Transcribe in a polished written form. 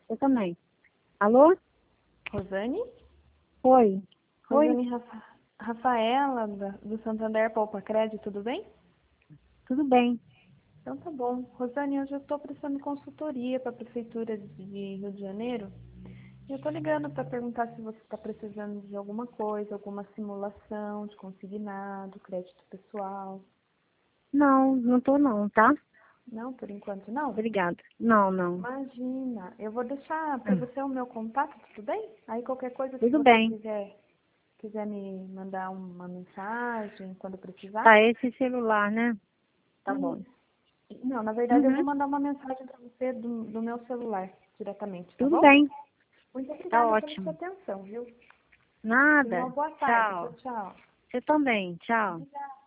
Eu também. Alô? Rosane? Oi. Rosane Rafaela, do Santander Poupa Crédito, tudo bem? Tudo bem. Então tá bom. Rosane, hoje eu estou prestando consultoria para a Prefeitura de Rio de Janeiro. E eu estou ligando para perguntar se você está precisando de alguma coisa, alguma simulação de consignado, crédito pessoal. Não, não tô não, tá? Não, por enquanto não? Obrigada. Não, não. Imagina, eu vou deixar para você o meu contato, tudo bem? Aí qualquer coisa, se Tudo você bem. quiser me mandar uma mensagem quando precisar. Tá, esse celular, né? Tá bom. E, não, na verdade eu vou Uhum. mandar uma mensagem para você do meu celular diretamente, tá Tudo bom? bem. Muito Tá obrigada pela sua ótimo. atenção, viu? Tenha uma Nada. boa tarde. Tchau, Tchau. tchau. Você também. Tchau. Obrigada.